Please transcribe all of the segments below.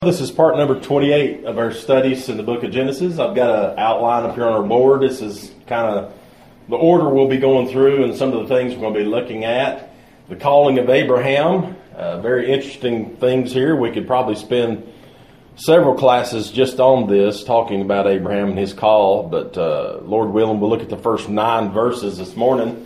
This is part number 28 of our studies in the book of Genesis. I've got an outline up here on our board. This is kind of the order we'll be going through and some of the things we're going to be looking at. The calling of Abraham, very interesting things here. We could probably spend several classes just on this, talking about Abraham and his call, but Lord willing, we'll look at the first 9 verses this morning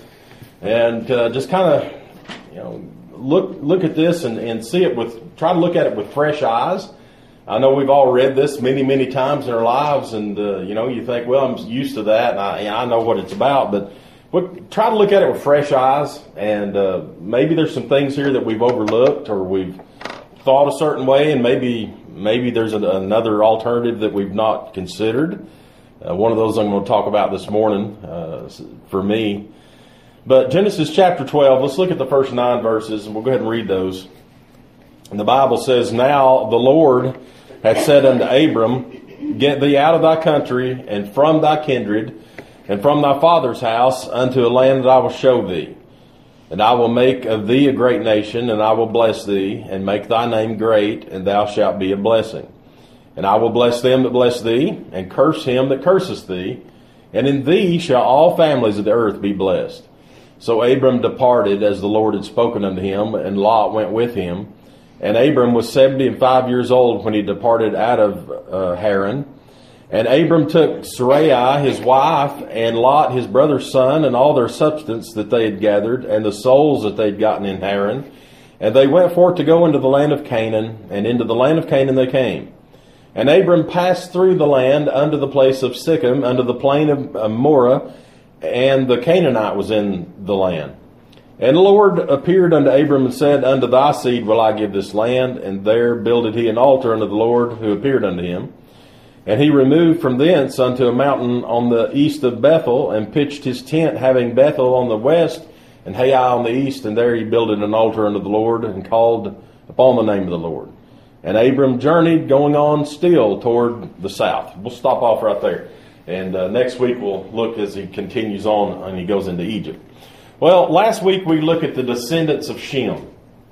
and just kind of, look at this and see it try to look at it with fresh eyes. I know we've all read this many times in our lives, and you think, well, I'm used to that, and I know what it's about, but try to look at it with fresh eyes, and maybe there's some things here that we've overlooked or we've thought a certain way, and maybe there's another alternative that we've not considered. One of those I'm going to talk about this morning for me. But Genesis chapter 12, let's look at the first 9 verses, and we'll go ahead and read those. And the Bible says, "Now the Lord hath said unto Abram, Get thee out of thy country, and from thy kindred, and from thy father's house, unto a land that I will show thee. And I will make of thee a great nation, and I will bless thee, and make thy name great, and thou shalt be a blessing. And I will bless them that bless thee, and curse him that curseth thee, and in thee shall all families of the earth be blessed. So Abram departed as the Lord had spoken unto him, and Lot went with him. And Abram was 75 years old when he departed out of Haran. And Abram took Sarai his wife, and Lot his brother's son, and all their substance that they had gathered, and the souls that they had gotten in Haran. And they went forth to go into the land of Canaan, and into the land of Canaan they came. And Abram passed through the land unto the place of Sichem, unto the plain of Moreh, and the Canaanite was in the land. And the Lord appeared unto Abram and said, Unto thy seed will I give this land. And there builded he an altar unto the Lord who appeared unto him. And he removed from thence unto a mountain on the east of Bethel, and pitched his tent, having Bethel on the west, and Hai on the east. And there he builded an altar unto the Lord, and called upon the name of the Lord. And Abram journeyed, going on still toward the south." We'll stop off right there. And next week we'll look as he continues on and he goes into Egypt. Well, last week we looked at the descendants of Shem.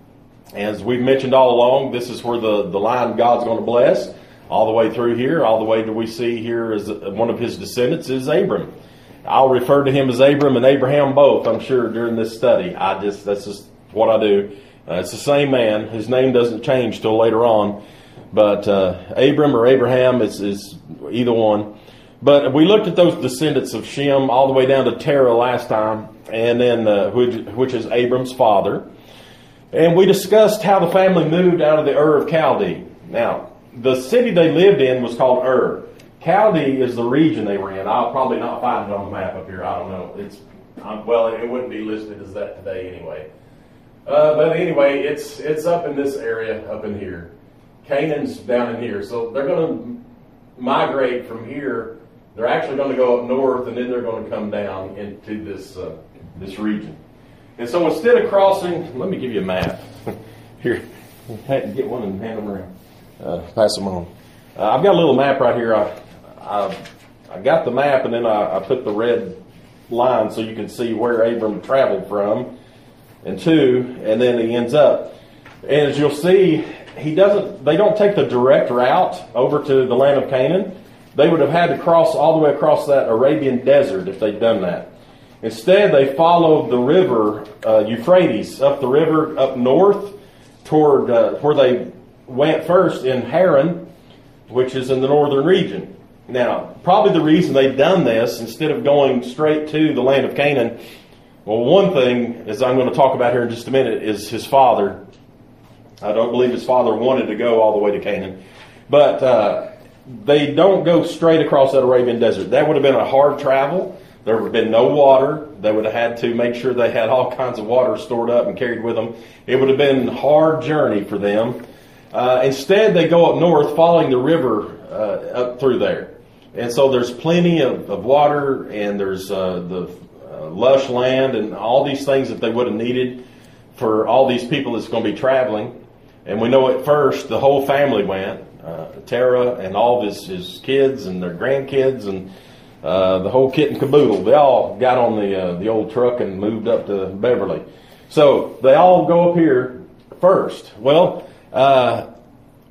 As we've mentioned all along, this is where the line God's going to bless. All the way through here, all the way that we see here as one of his descendants is Abram. I'll refer to him as Abram and Abraham both, I'm sure, during this study. That's just what I do. It's the same man. His name doesn't change till later on. But Abram or Abraham is either one. But we looked at those descendants of Shem all the way down to Terah last time, and then which is Abram's father. And we discussed how the family moved out of the Ur of Chaldee. Now, the city they lived in was called Ur. Chaldee is the region they were in. I'll probably not find it on the map up here. I don't know. It wouldn't be listed as that today anyway. But anyway, it's up in this area up in here. Canaan's down in here. So they're going to migrate from here. They're actually going to go up north, and then they're going to come down into this region. And so instead of crossing, let me give you a map. Here, get one and hand them around. Pass them on. I've got a little map right here. I got the map, and then I put the red line so you can see where Abram traveled from and to, and then he ends up. And as you'll see, they don't take the direct route over to the land of Canaan. They would have had to cross all the way across that Arabian desert if they'd done that. Instead, they followed the river Euphrates up the river up north toward where they went first in Haran, which is in the northern region. Now, probably the reason they've done this instead of going straight to the land of Canaan, well, one thing, as I'm going to talk about here in just a minute, is his father. I don't believe his father wanted to go all the way to Canaan. But they don't go straight across that Arabian desert. That would have been a hard travel. There would have been no water. They would have had to make sure they had all kinds of water stored up and carried with them. It would have been a hard journey for them. Instead, they go up north following the river up through there. And so there's plenty of water, and there's the lush land and all these things that they would have needed for all these people that's going to be traveling. And we know at first the whole family went. Terah and all of his kids and their grandkids and the whole kit and caboodle. They all got on the old truck and moved up to Beverly. So they all go up here first. Well,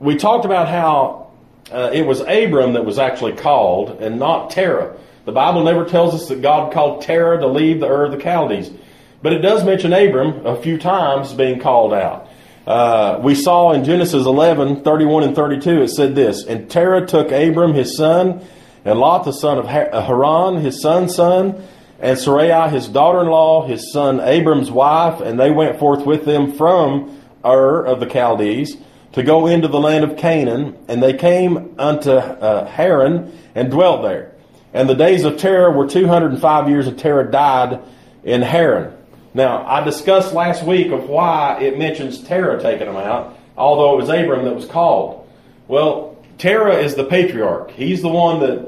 we talked about how it was Abram that was actually called and not Terah. The Bible never tells us that God called Terah to leave the Ur of the Chaldees. But it does mention Abram a few times being called out. We saw in Genesis 11, 31 and 32, it said this, "And Terah took Abram his son, and Lot the son of Haran, his son's son, and Sarai his daughter-in-law, his son Abram's wife, and they went forth with them from Ur of the Chaldees to go into the land of Canaan, and they came unto Haran and dwelt there. And the days of Terah were 205 years, and Terah died in Haran." Now, I discussed last week of why it mentions Terah taking them out, although it was Abram that was called. Well, Terah is the patriarch. He's the one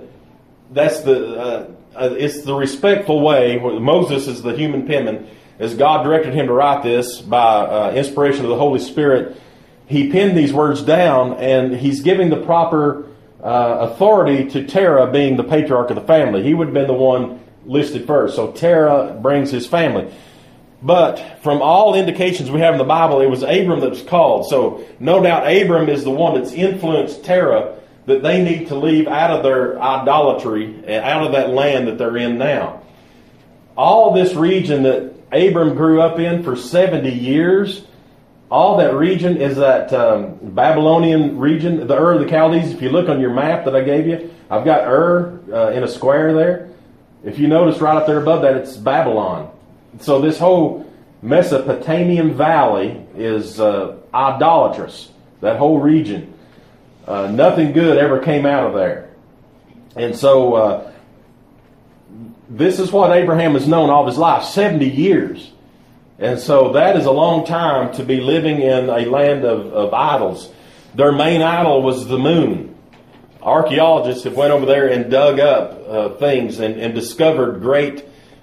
it's the respectful way. Moses is the human penman. As God directed him to write this by inspiration of the Holy Spirit, he penned these words down, and he's giving the proper authority to Terah being the patriarch of the family. He would have been the one listed first. So Terah brings his family. But from all indications we have in the Bible, it was Abram that was called. So no doubt Abram is the one that's influenced Terah that they need to leave out of their idolatry, out of that land that they're in now. All this region that Abram grew up in for 70 years, all that region is that Babylonian region, the Ur of the Chaldees. If you look on your map that I gave you, I've got Ur in a square there. If you notice right up there above that, it's Babylon. So this whole Mesopotamian valley is idolatrous, that whole region. Nothing good ever came out of there. And so this is what Abraham has known all of his life, 70 years. And so that is a long time to be living in a land of idols. Their main idol was the moon. Archaeologists have went over there and dug up things and discovered great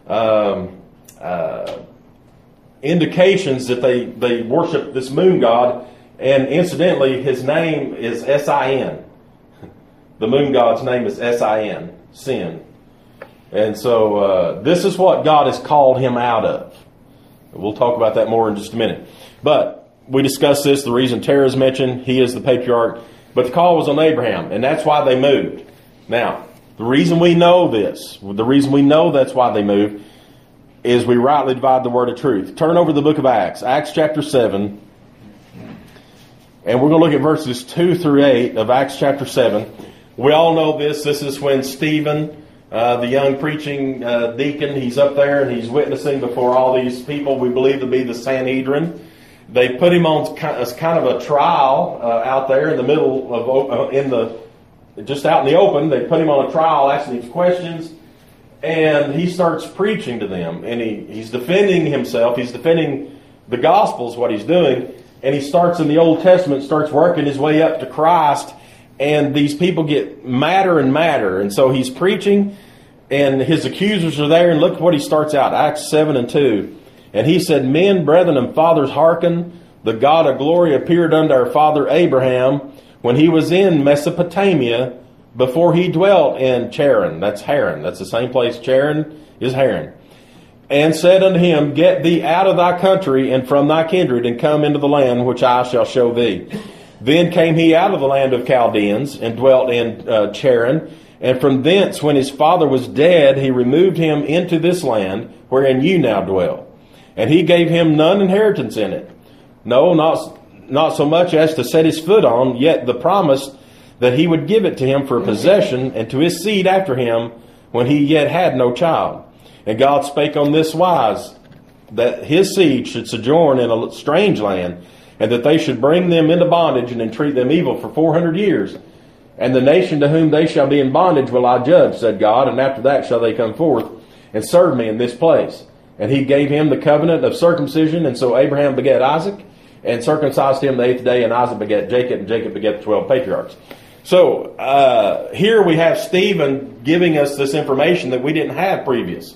indications that they worship this moon god. And incidentally, his name is S-I-N. The moon god's name is S-I-N, sin. And so this is what God has called him out of. We'll talk about that more in just a minute. But we discussed this, the reason Terah is mentioned, he is the patriarch. But the call was on Abraham, and that's why they moved. Now, the reason we know this, the reason we know that's why they moved, is we rightly divide the word of truth. Turn over to the book of Acts, Acts chapter 7. And we're going to look at verses 2 through 8 of Acts chapter 7. We all know this. This is when Stephen, the young preaching deacon, he's up there and he's witnessing before all these people we believe to be the Sanhedrin. They put him on as kind of a trial out there in the middle of, just out in the open. They put him on a trial, asking these questions. And he starts preaching to them. And he's defending himself. He's defending the Gospels, what he's doing. And he starts in the Old Testament, starts working his way up to Christ. And these people get madder and madder. And so he's preaching, and his accusers are there. And look what he starts out, Acts 7 and 2. And he said, "Men, brethren, and fathers, hearken. The God of glory appeared unto our father Abraham when he was in Mesopotamia, before he dwelt in Charan." That's Haran. That's the same place. Charan is Haran. "And said unto him, Get thee out of thy country and from thy kindred, and come into the land which I shall show thee. Then came he out of the land of Chaldeans, and dwelt in Charan. And from thence, when his father was dead, he removed him into this land, wherein you now dwell. And he gave him none inheritance in it. No, not so much as to set his foot on, yet the promise that he would give it to him for a possession, and to his seed after him, when he yet had no child. And God spake on this wise, that his seed should sojourn in a strange land, and that they should bring them into bondage and entreat them evil for 400 years. And the nation to whom they shall be in bondage will I judge, said God, and after that shall they come forth and serve me in this place. And he gave him the covenant of circumcision, and so Abraham begat Isaac, and circumcised him the 8th day, and Isaac begat Jacob, and Jacob begat the 12 patriarchs." So here we have Stephen giving us this information that we didn't have previous.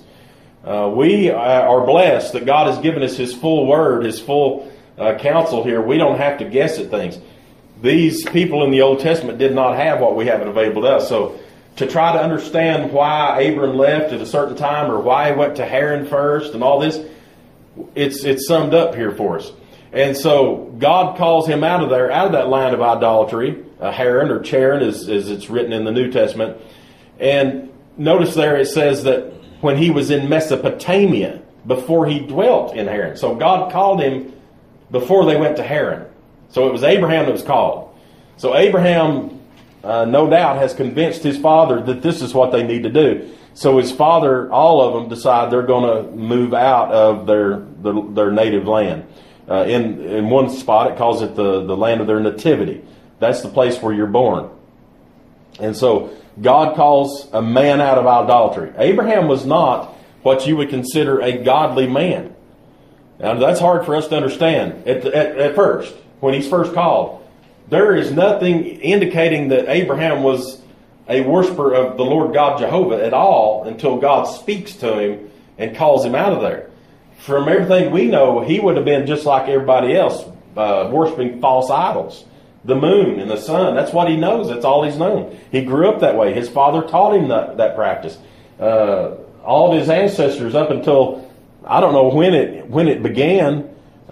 We are blessed that God has given us his full word, his full counsel here. We don't have to guess at things. These people in the Old Testament did not have what we have available to us. So to try to understand why Abram left at a certain time, or why he went to Haran first and all this, it's summed up here for us. And so God calls him out of there, out of that land of idolatry, Haran or Charan as it's written in the New Testament. And notice there it says that when he was in Mesopotamia, before he dwelt in Haran. So God called him before they went to Haran. So it was Abraham that was called. So Abraham, no doubt, has convinced his father that this is what they need to do. So his father, all of them, decide they're going to move out of their native land. In one spot, it calls it the land of their nativity. That's the place where you're born. And so God calls a man out of idolatry. Abraham was not what you would consider a godly man. Now, that's hard for us to understand at first, when he's first called. There is nothing indicating that Abraham was a worshiper of the Lord God Jehovah at all until God speaks to him and calls him out of there. From everything we know, he would have been just like everybody else, worshiping false idols. The moon and the sun, that's what he knows. That's all he's known. He grew up that way. His father taught him that practice. All of his ancestors up until, I don't know when it began.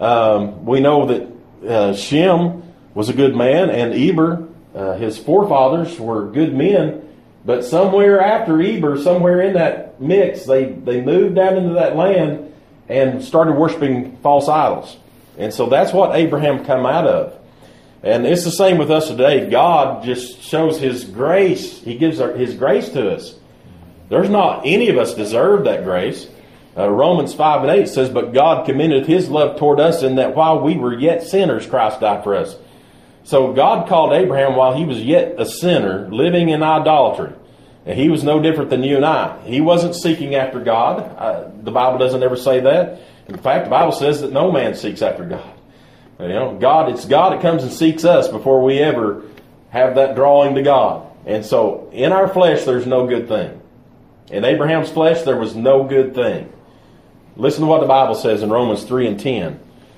We know that Shem was a good man, and Eber, his forefathers, were good men. But somewhere after Eber, somewhere in that mix, they moved down into that land and started worshiping false idols. And so that's what Abraham come out of. And it's the same with us today. God just shows His grace. He gives His grace to us. There's not any of us deserve that grace. Romans 5 and 8 says, "But God commended His love toward us in that while we were yet sinners, Christ died for us." So God called Abraham while he was yet a sinner, living in idolatry. And he was no different than you and I. He wasn't seeking after God. The Bible doesn't ever say that. In fact, the Bible says that no man seeks after God. It's God that comes and seeks us before we ever have that drawing to God. And so in our flesh, there's no good thing. In Abraham's flesh, there was no good thing. Listen to what the Bible says in Romans 3 and 10.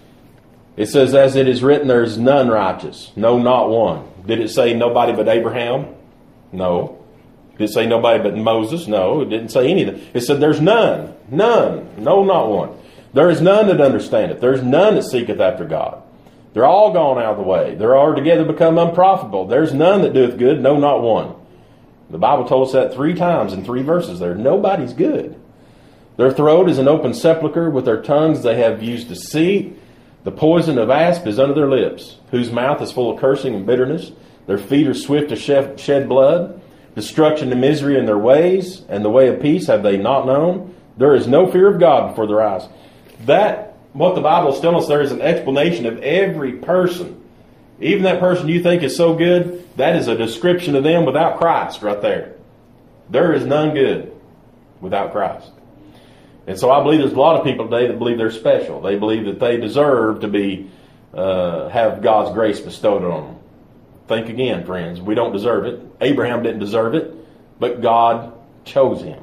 It says, "As it is written, there is none righteous, no, not one." Did it say nobody but Abraham? No. Did it say nobody but Moses? No, it didn't say anything. It said there's none, no, not one. There is none that understandeth. There's none that seeketh after God. They're all gone out of the way. They're all together become unprofitable. There's none that doeth good, no, not one. The Bible told us that 3 times in 3 verses there. Nobody's good. Their throat is an open sepulchre. With their tongues they have used deceit. The poison of asp is under their lips, whose mouth is full of cursing and bitterness. Their feet are swift to shed blood. Destruction and misery in their ways, and the way of peace have they not known. There is no fear of God before their eyes. That, what the Bible is telling us there, is an explanation of every person. Even that person you think is so good, that is a description of them without Christ right there. There is none good without Christ. And so I believe there's a lot of people today that believe they're special. They believe that they deserve to be have God's grace bestowed on them. Think again, friends. We don't deserve it. Abraham didn't deserve it, but God chose him.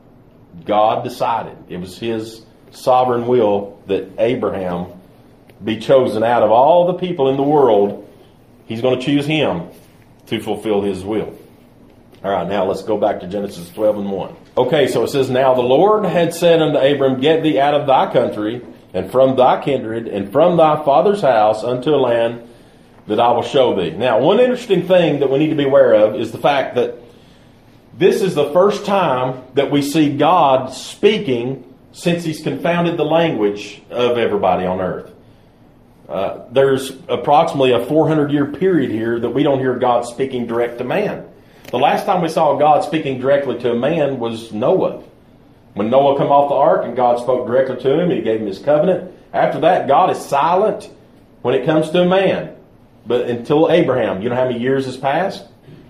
God decided. It was His sovereign will that Abraham be chosen out of all the people in the world. He's going to choose him to fulfill His will. All right, now let's go back to Genesis 12 and 1. Okay, so it says, "Now the Lord had said unto Abram, Get thee out of thy country, and from thy kindred, and from thy father's house, unto a land that I will show thee." Now, one interesting thing that we need to be aware of is the fact that this is the first time that we see God speaking since He's confounded the language of everybody on earth. There's approximately a 400-year period here that we don't hear God speaking direct to man. The last time we saw God speaking directly to a man was Noah. When Noah come off the ark and God spoke directly to him, He gave him His covenant. After that, God is silent when it comes to a man. But until Abraham, you know how many years has passed?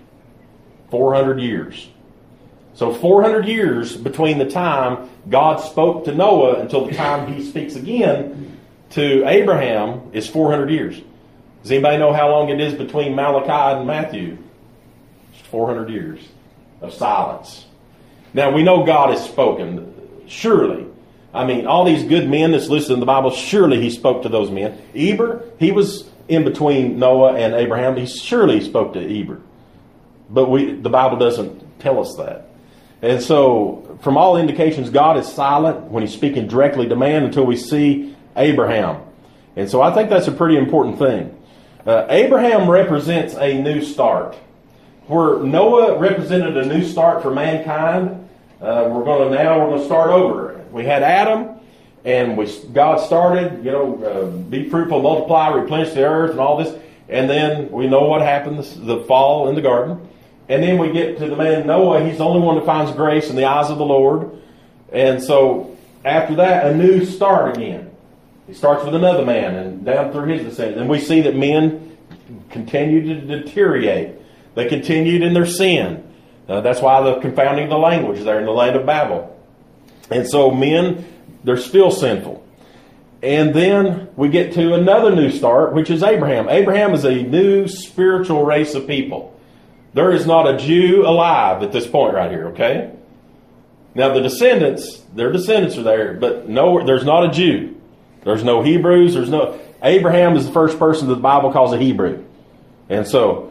400 years. So 400 years between the time God spoke to Noah until the time He speaks again to Abraham is 400 years. Does anybody know how long it is between Malachi and Matthew? It's 400 years of silence. Now we know God has spoken. Surely. I mean, all these good men that's listed in the Bible, surely He spoke to those men. Eber, he was in between Noah and Abraham. He surely spoke to Eber. But the Bible doesn't tell us that. And so, from all indications, God is silent when He's speaking directly to man until we see Abraham. And so I think that's a pretty important thing. Abraham represents a new start. Where Noah represented a new start for mankind, we're going to start over. We had Adam, and God started, be fruitful, multiply, replenish the earth, and all this. And then we know what happened, the fall in the garden. And then we get to the man Noah. He's the only one that finds grace in the eyes of the Lord. And so after that, a new start again. He starts with another man and down through his descendants. And we see that men continue to deteriorate. They continued in their sin. That's why the confounding of the language there in the land of Babel. And so men, they're still sinful. And then we get to another new start, which is Abraham. Abraham is a new spiritual race of people. There is not a Jew alive at this point right here, okay? Now the descendants, their descendants are there, but no, there's not a Jew. There's no Hebrews. Abraham is the first person that the Bible calls a Hebrew. And so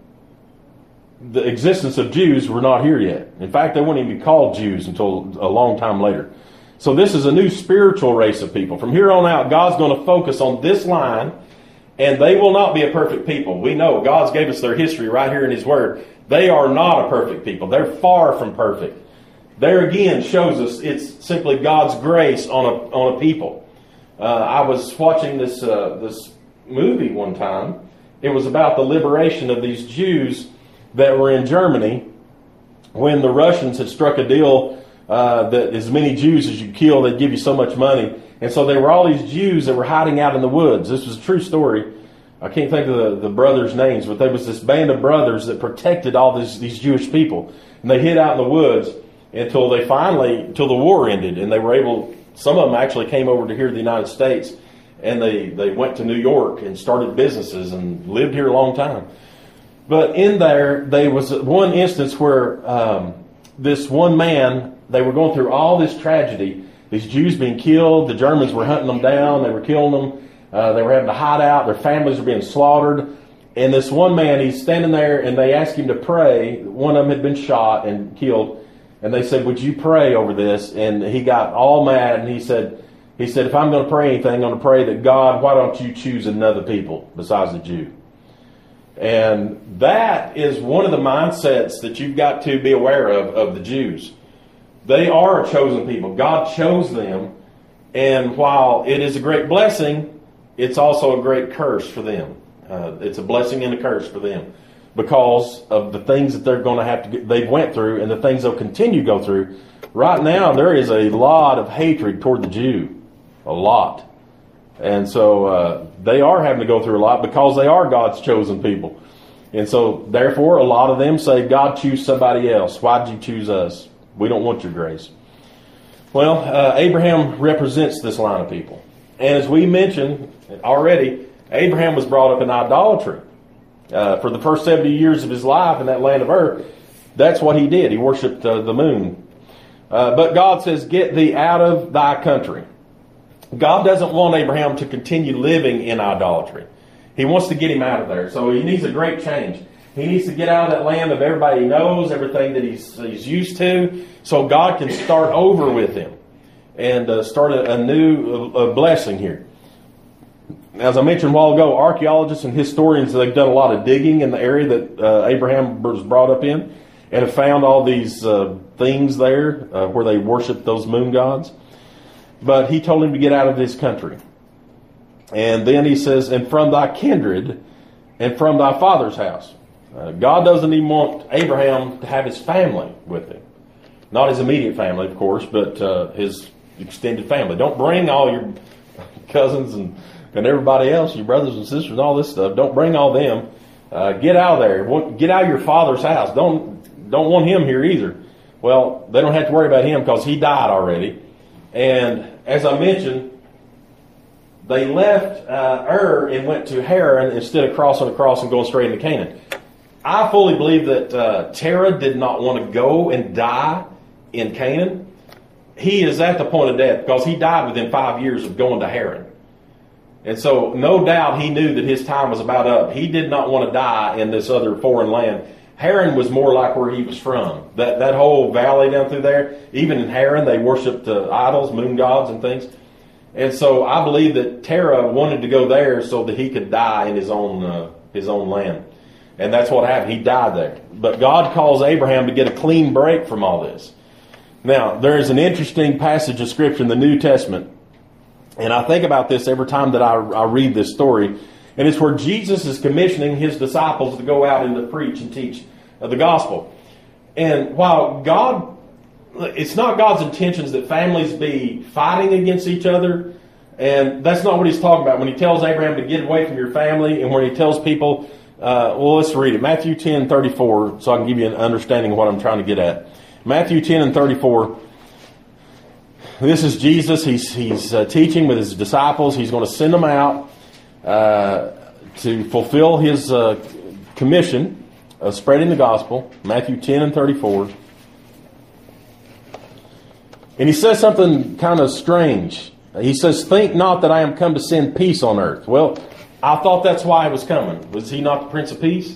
the existence of Jews were not here yet. In fact, they weren't even called Jews until a long time later. So this is a new spiritual race of people. From here on out, God's going to focus on this line, and they will not be a perfect people. We know God's gave us their history right here in His Word. They are not a perfect people. They're far from perfect. There again shows us it's simply God's grace on a people. I was watching this movie one time. It was about the liberation of these Jews that were in Germany when the Russians had struck a deal that as many Jews as you kill, they'd give you so much money. And so there were all these Jews that were hiding out in the woods. This was a true story. I can't think of the brothers' names, but there was this band of brothers that protected all these Jewish people. And they hid out in the woods until the war ended. And they were able, some of them actually came over to here to the United States. And they went to New York and started businesses and lived here a long time. But in there was one instance where this one man, they were going through all this tragedy. These Jews being killed, the Germans were hunting them down, they were killing them, they were having to hide out, their families were being slaughtered. And this one man, he's standing there and they asked him to pray. One of them had been shot and killed. And they said, would you pray over this? And he got all mad and he said, if I'm going to pray anything, I'm going to pray that God, why don't you choose another people besides the Jew? And that is one of the mindsets that you've got to be aware of the Jews. They are a chosen people. God chose them. And while it is a great blessing, it's also a great curse for them. It's a blessing and a curse for them because of the things that they're going to have to they've went through and the things they'll continue to go through. Right now, there is a lot of hatred toward the Jew. A lot. And so they are having to go through a lot because they are God's chosen people. And so, therefore, a lot of them say, God, choose somebody else. Why did you choose us? We don't want your grace. Well, Abraham represents this line of people. And as we mentioned already, Abraham was brought up in idolatry. For the first 70 years of his life in that land of Ur, that's what he did. He worshipped the moon. But God says, get thee out of thy country. God doesn't want Abraham to continue living in idolatry. He wants to get him out of there. So he needs a great change. He needs to get out of that land of everybody he knows, everything that he's used to, so God can start over with him and start a new blessing here. As I mentioned a while ago, archaeologists and historians, they've done a lot of digging in the area that Abraham was brought up in and have found all these things there where they worship those moon gods. But he told him to get out of this country. And then he says, and from thy kindred and from thy father's house. God doesn't even want Abraham to have his family with him. Not his immediate family, of course, but his extended family. Don't bring all your cousins and everybody else, your brothers and sisters and all this stuff. Don't bring all them. Get out of there. Get out of your father's house. Don't want him here either. Well, they don't have to worry about him because he died already. And as I mentioned, they left Ur and went to Haran instead of crossing across and going straight into Canaan. I fully believe that Terah did not want to go and die in Canaan. He is at the point of death because he died within 5 years of going to Haran. And so no doubt he knew that his time was about up. He did not want to die in this other foreign land. Haran was more like where he was from. That whole valley down through there, even in Haran, they worshipped idols, moon gods and things. And so I believe that Terah wanted to go there so that he could die in his own land. And that's what happened. He died there. But God calls Abraham to get a clean break from all this. Now, there is an interesting passage of Scripture in the New Testament. And I think about this every time that I read this story. And it's where Jesus is commissioning his disciples to go out and to preach and teach the gospel. And while it's not God's intentions that families be fighting against each other. And that's not what he's talking about when he tells Abraham to get away from your family, and when he tells people, let's read it. Matthew 10:34, so I can give you an understanding of what I'm trying to get at. Matthew 10:34. This is Jesus. He's teaching with his disciples. He's going to send them out to fulfill his commission of spreading the gospel. Matthew 10:34. And he says something kind of strange. He says, "Think not that I am come to send peace on earth." Well, I thought that's why he was coming. Was he not the Prince of Peace?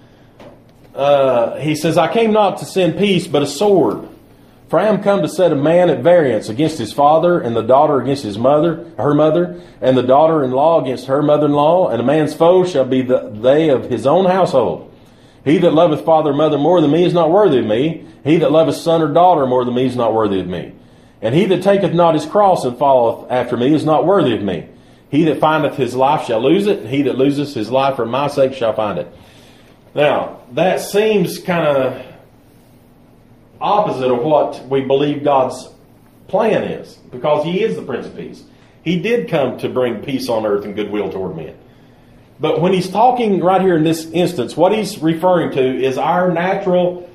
He says, "I came not to send peace, but a sword. For I am come to set a man at variance against his father, and the daughter against her mother, and the daughter-in-law against her mother-in-law, and a man's foes shall be they of his own household. He that loveth father or mother more than me is not worthy of me. He that loveth son or daughter more than me is not worthy of me. And he that taketh not his cross and followeth after me is not worthy of me. He that findeth his life shall lose it, and he that loseth his life for my sake shall find it." Now, that seems kind of opposite of what we believe God's plan is, because he is the Prince of Peace. He did come to bring peace on earth and goodwill toward men. But when he's talking right here in this instance, what he's referring to is our natural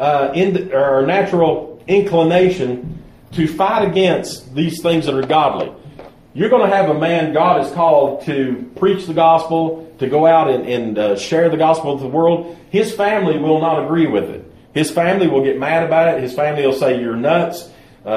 inclination to fight against these things that are godly. You're going to have a man God has called to preach the gospel, to go out and share the gospel with the world. His family will not agree with it. His family will get mad about it. His family will say, "You're nuts.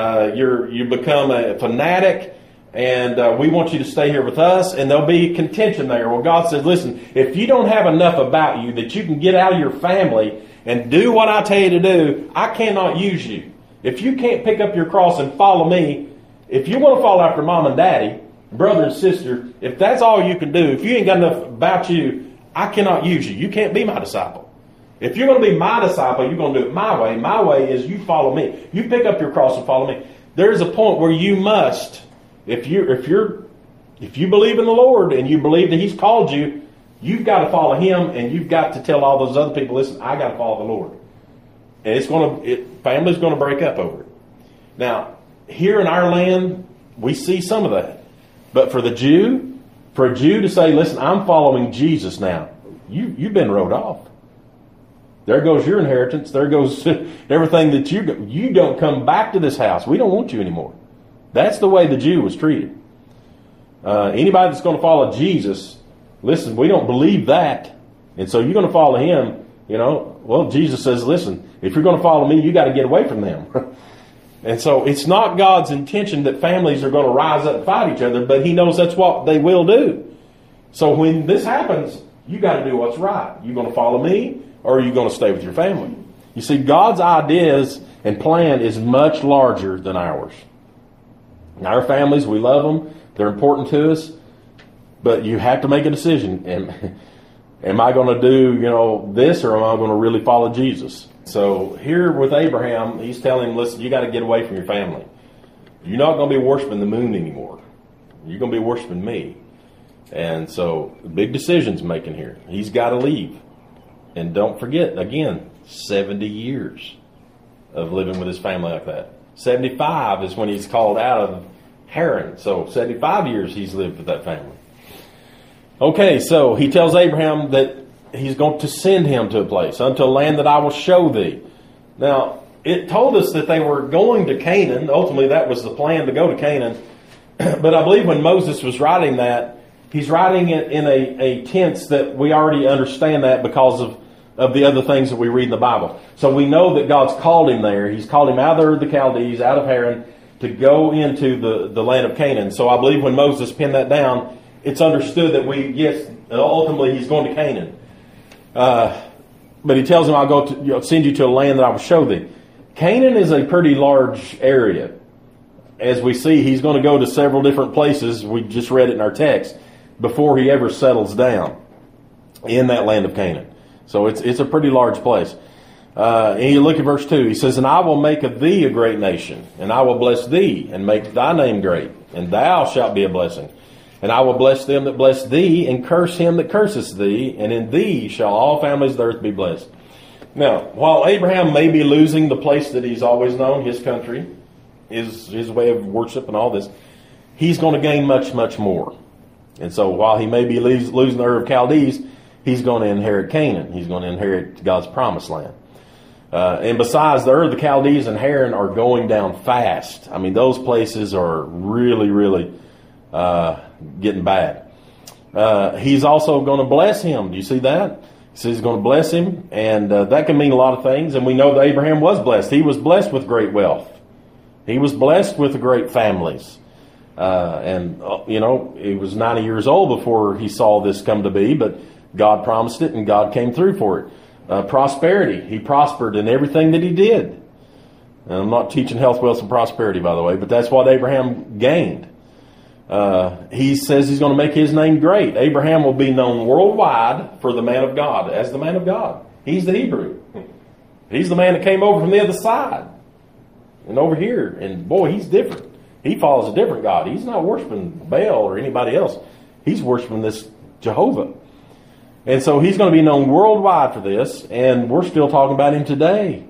You become a fanatic, and we want you to stay here with us." And there'll be contention there. Well, God says, "Listen, if you don't have enough about you that you can get out of your family and do what I tell you to do, I cannot use you. If you can't pick up your cross and follow me, if you want to follow after mom and daddy, brother and sister, if that's all you can do, if you ain't got enough about you, I cannot use you. You can't be my disciple. If you're going to be my disciple, you're going to do it my way. My way is you follow me. You pick up your cross and follow me." There's a point where you must, if you believe in the Lord and you believe that he's called you, you've got to follow him, and you've got to tell all those other people, "Listen, I got to follow the Lord." And family's going to break up over it. Now, here in our land, we see some of that. But for a Jew to say, "Listen, I'm following Jesus now," you've been wrote off. There goes your inheritance. There goes everything that you don't come back to this house. We don't want you anymore. That's the way the Jew was treated. Anybody that's going to follow Jesus, listen, we don't believe that. And so you're going to follow him, well, Jesus says, "Listen, if you're going to follow me, you got to get away from them." And so it's not God's intention that families are going to rise up and fight each other, but he knows that's what they will do. So when this happens, you got to do what's right. You going to follow me, or are you going to stay with your family? You see, God's ideas and plan is much larger than ours. Our families, we love them. They're important to us. But you have to make a decision. Am I going to do, this, or am I going to really follow Jesus? So here with Abraham, he's telling him, "Listen, you got to get away from your family. You're not going to be worshiping the moon anymore. You're going to be worshiping me." And so big decisions making here. He's got to leave. And don't forget, again, 70 years of living with his family like that. 75 is when he's called out of Haran. So 75 years he's lived with that family. Okay, so he tells Abraham that he's going to send him to a place, "unto a land that I will show thee." Now, it told us that they were going to Canaan. Ultimately, that was the plan, to go to Canaan. But I believe when Moses was writing that, he's writing it in a tense that we already understand that because of the other things that we read in the Bible. So we know that God's called him there. He's called him out of the Chaldees, out of Haran, to go into the land of Canaan. So I believe when Moses penned that down, it's understood that ultimately he's going to Canaan. But he tells him, "I'll go to send you to a land that I will show thee." Canaan is a pretty large area. as we see, he's going to go to several different places. We just read it in our text before he ever settles down in that land of Canaan. So it's a pretty large place. And you look at verse 2. He says, "And I will make of thee a great nation, and I will bless thee, and make thy name great, and thou shalt be a blessing. And I will bless them that bless thee, and curse him that curseth thee, and in thee shall all families of the earth be blessed." Now, while Abraham may be losing the place that he's always known, his country, his way of worship and all this, he's going to gain much, much more. And so while he may be losing the Ur of Chaldees, he's going to inherit Canaan. He's going to inherit God's promised land. And besides, the Ur of the Chaldees and Haran are going down fast. I mean, those places are really, really getting bad. He's also going to bless him. Do you see that? He says he's going to bless him, and that can mean a lot of things. And we know that Abraham was blessed. He was blessed with great wealth. He was blessed with great families. He was 90 years old before he saw this come to be, but God promised it, and God came through for it. Prosperity. He prospered in everything that he did. And I'm not teaching health, wealth, and prosperity, by the way, but that's what Abraham gained. He says he's going to make his name great. Abraham will be known worldwide for the man of God, as the man of God. He's the Hebrew. He's the man that came over from the other side and over here. And boy, he's different. He follows a different God. He's not worshiping Baal or anybody else. He's worshiping this Jehovah. And so he's going to be known worldwide for this, and we're still talking about him today.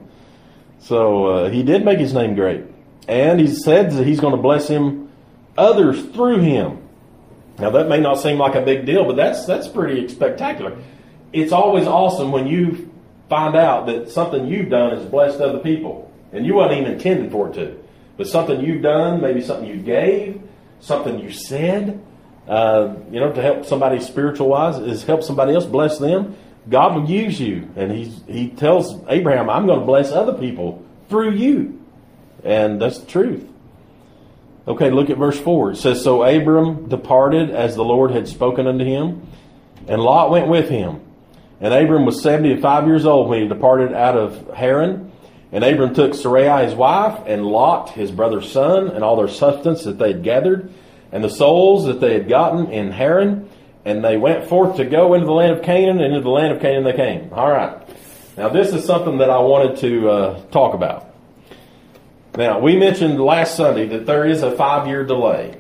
So he did make his name great. And he said that he's going to bless him, others through him. Now that may not seem like a big deal, but that's pretty spectacular. It's always awesome when you find out that something you've done has blessed other people, and you wasn't even intended for it to. But something you've done, maybe something you gave, something you said, to help somebody spiritual wise, is help somebody else, bless them. God will use you. And he tells Abraham, I'm going to bless other people through you. And that's the truth. Okay, look at verse 4. It says, "So Abram departed as the Lord had spoken unto him, and Lot went with him. And Abram was 75 years old when he departed out of Haran. And Abram took Sarai his wife, and Lot his brother's son, and all their substance that they had gathered, and the souls that they had gotten in Haran, and they went forth to go into the land of Canaan, and into the land of Canaan they came." All right. Now this is something that I wanted to talk about. Now, we mentioned last Sunday that there is a 5-year delay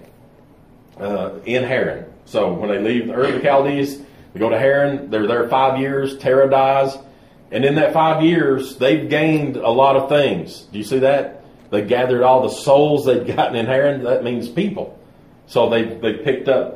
in Haran. So when they leave Ur of the Chaldees, they go to Haran, they're there 5 years, Terah dies, and in that 5 years, they've gained a lot of things. Do you see that? They gathered all the souls they'd gotten in Haran. That means people. So they picked up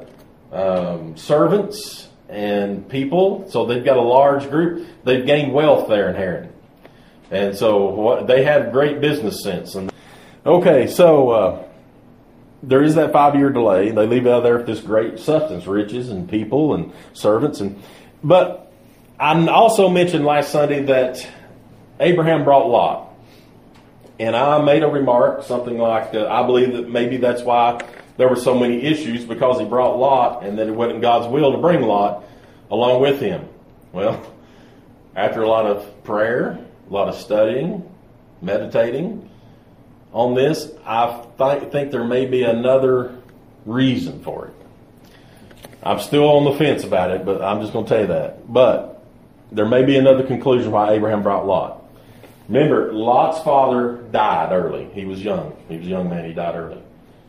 servants and people. So they've got a large group. They've gained wealth there in Haran. And so they have great business sense. Okay, so there is that 5-year delay. They leave out there with this great substance, riches and people and servants. But I also mentioned last Sunday that Abraham brought Lot. And I made a remark, something like, I believe that maybe that's why there were so many issues, because he brought Lot, and that it wasn't God's will to bring Lot along with him. Well, after a lot of prayer, a lot of studying, meditating on this, I think there may be another reason for it. I'm still on the fence about it, but I'm just going to tell you that. But there may be another conclusion why Abraham brought Lot. Remember, Lot's father died early. He was young. He was a young man. He died early.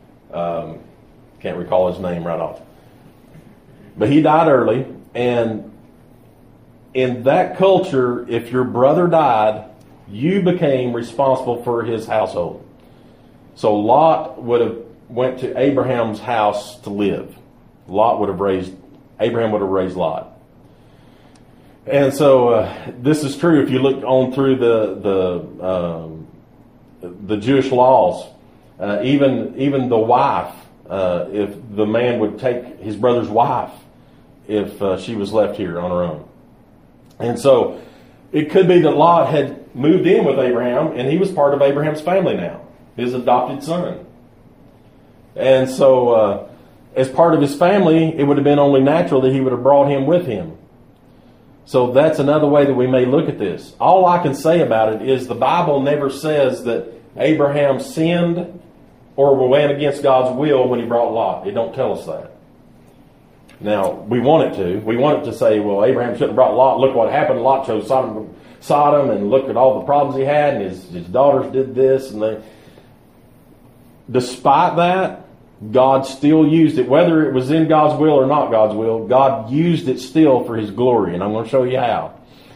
Can't recall his name right off. But he died early, and in that culture, if your brother died, you became responsible for his household. So Lot would have went to Abraham's house to live. Abraham would have raised Lot. And so this is true if you look on through the Jewish laws. Even the wife, if the man would take his brother's wife if she was left here on her own. And so it could be that Lot had moved in with Abraham, and he was part of Abraham's family now, his adopted son. And so as part of his family, it would have been only natural that he would have brought him with him. So that's another way that we may look at this. All I can say about it is the Bible never says that Abraham sinned or went against God's will when he brought Lot. It don't tell us that. Now, we want it to. We want it to say, well, Abraham shouldn't have brought Lot. Look what happened. Lot chose Sodom, and look at all the problems he had, and his daughters did this. And despite that, God still used it. Whether it was in God's will or not God's will, God used it still for his glory. And I'm going to show you how.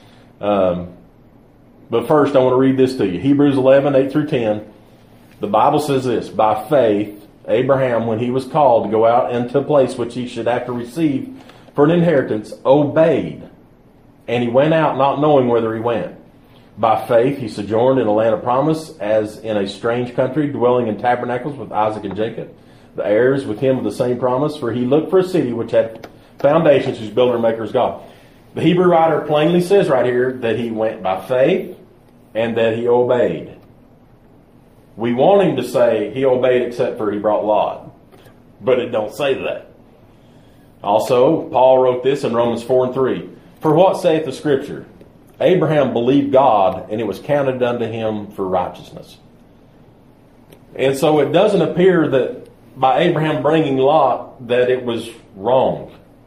But first, I want to read this to you. Hebrews 11, 8 through 10. The Bible says this: by faith, Abraham, when he was called to go out into a place which he should have to receive for an inheritance, obeyed. And he went out not knowing whither he went. By faith, he sojourned in a land of promise, as in a strange country, dwelling in tabernacles with Isaac and Jacob, the heirs with him of the same promise. For he looked for a city which had foundations, whose builder and maker is God. The Hebrew writer plainly says right here that he went by faith and that he obeyed. We want him to say he obeyed except for he brought Lot. But it don't say that. Also, Paul wrote this in Romans 4 and 3. For what saith the Scripture? Abraham believed God, and it was counted unto him for righteousness. And so it doesn't appear that by Abraham bringing Lot that it was wrong.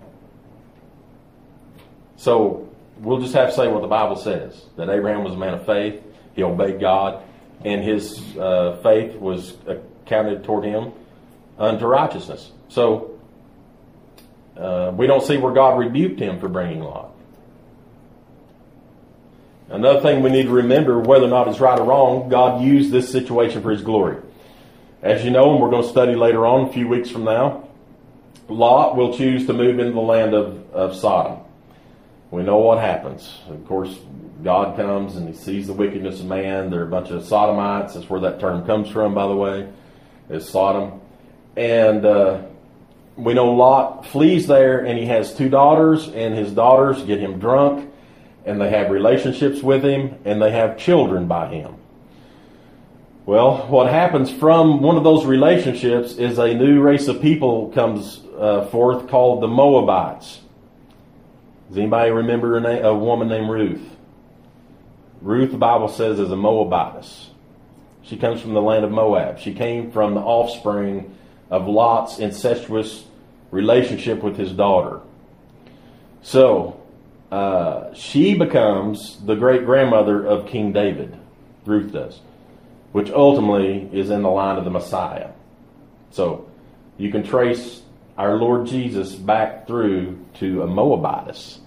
So we'll just have to say what the Bible says. That Abraham was a man of faith. He obeyed God. And his faith was counted toward him unto righteousness. So we don't see where God rebuked him for bringing Lot. Another thing we need to remember, whether or not it's right or wrong, God used this situation for his glory. As you know, and we're going to study later on, a few weeks from now, Lot will choose to move into the land of Sodom. We know what happens. Of course, God comes and he sees the wickedness of man. They're a bunch of sodomites. That's where that term comes from, by the way, is Sodom. And we know Lot flees there, and he has 2 daughters, and his daughters get him drunk, and they have relationships with him, and they have children by him. Well, what happens from one of those relationships is a new race of people comes forth called the Moabites. Does anybody remember a woman named Ruth? Ruth, the Bible says, is a Moabitess. She comes from the land of Moab. She came from the offspring of Lot's incestuous relationship with his daughter. So, she becomes the great-grandmother of King David. Ruth does. Which ultimately is in the line of the Messiah. So, you can trace our Lord Jesus back through to a Moabitess.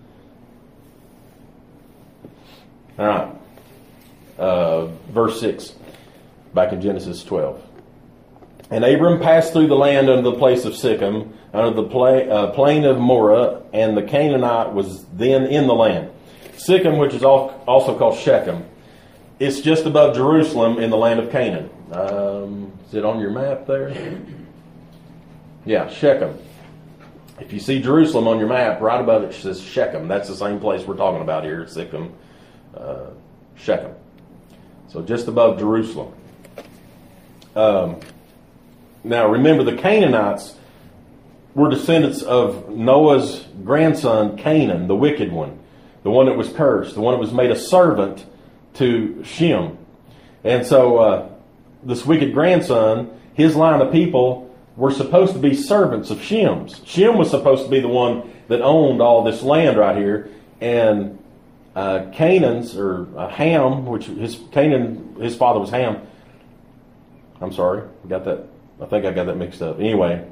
All right. Verse 6. Back in Genesis 12. And Abram passed through the land under the place of Sichem, under the plain of Moreh, and the Canaanite was then in the land. Sichem, which is also called Shechem, it's just above Jerusalem in the land of Canaan. Is it on your map there? Yeah, Shechem. If you see Jerusalem on your map, right above it says Shechem. That's the same place we're talking about here, Sichem, Shechem. So just above Jerusalem. Now remember, the Canaanites were descendants of Noah's grandson Canaan, the wicked one, the one that was cursed, the one that was made a servant to Shem. And so this wicked grandson, his line of people were supposed to be servants of Shem's. Shem was supposed to be the one that owned all this land right here, and Canaan's, or Ham, which his father was Ham. I'm sorry, I think I got that mixed up. Anyway,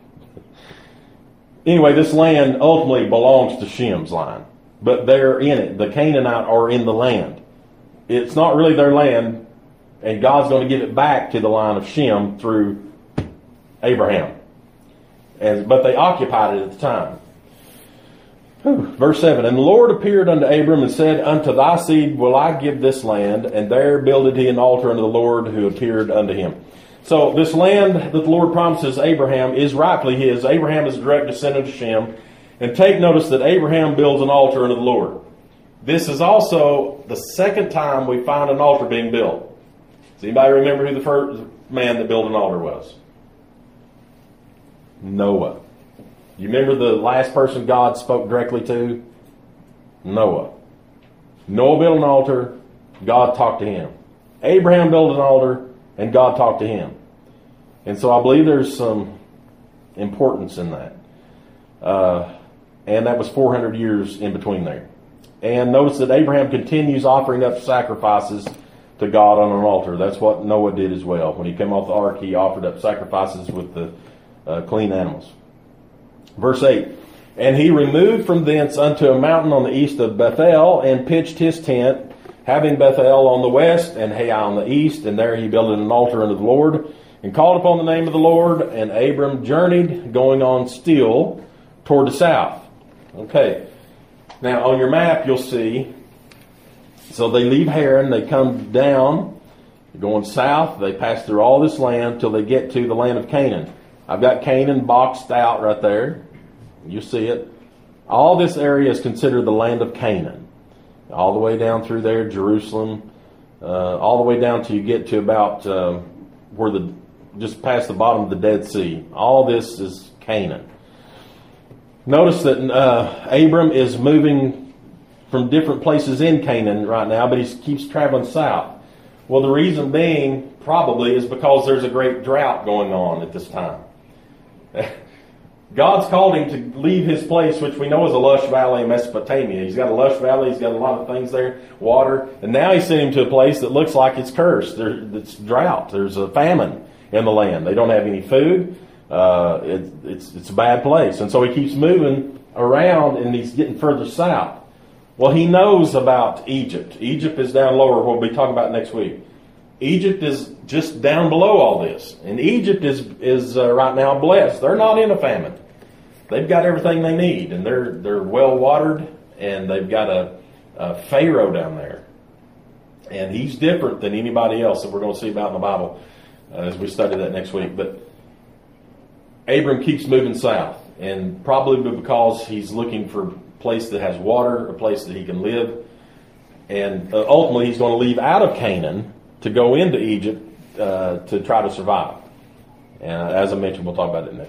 this land ultimately belongs to Shem's line, but they're in it. The Canaanite are in the land. It's not really their land, and God's going to give it back to the line of Shem through Abraham. But they occupied it at the time. Verse 7, And the Lord appeared unto Abram and said, Unto thy seed will I give this land, and there builded he an altar unto the Lord who appeared unto him. So this land that the Lord promises Abraham is rightfully his. Abraham is a direct descendant of Shem. And take notice that Abraham builds an altar unto the Lord. This is also the second time we find an altar being built. Does anybody remember who the first man that built an altar was? Noah. You remember the last person God spoke directly to? Noah. Noah built an altar. God talked to him. Abraham built an altar, and God talked to him. And so I believe there's some importance in that. And that was 400 years in between there. And notice that Abraham continues offering up sacrifices to God on an altar. That's what Noah did as well. When he came off the ark, he offered up sacrifices with the clean animals. Verse 8, and he removed from thence unto a mountain on the east of Bethel, and pitched his tent, having Bethel on the west, and Hai on the east, and there he built an altar unto the Lord, and called upon the name of the Lord, and Abram journeyed, going on still toward the south. Okay, now on your map you'll see, so they leave Haran, they come down, going south, they pass through all this land till they get to the land of Canaan. I've got Canaan boxed out right there. You see it. All this area is considered the land of Canaan. All the way down through there, Jerusalem, all the way down till you get to about just past the bottom of the Dead Sea. All this is Canaan. Notice that Abram is moving from different places in Canaan right now, but he keeps traveling south. Well, the reason being probably is because there's a great drought going on at this time. God's called him to leave his place, which we know is a lush valley in Mesopotamia. He's got a lush valley. He's got a lot of things there, water. And now he's sent him to a place that looks like it's cursed. It's drought. There's a famine in the land. They don't have any food. It's a bad place. And so he keeps moving around, and he's getting further south. Well, he knows about Egypt. Egypt is down lower. We'll be talking about next week. Egypt is just down below all this. And Egypt is right now blessed. They're not in a famine. They've got everything they need. And they're well watered. And they've got a Pharaoh down there. And he's different than anybody else that we're going to see about in the Bible as we study that next week. But Abram keeps moving south. And probably because he's looking for a place that has water, a place that he can live. And ultimately he's going to leave out of Canaan to go into Egypt to try to survive. And as I mentioned, we'll talk about it next.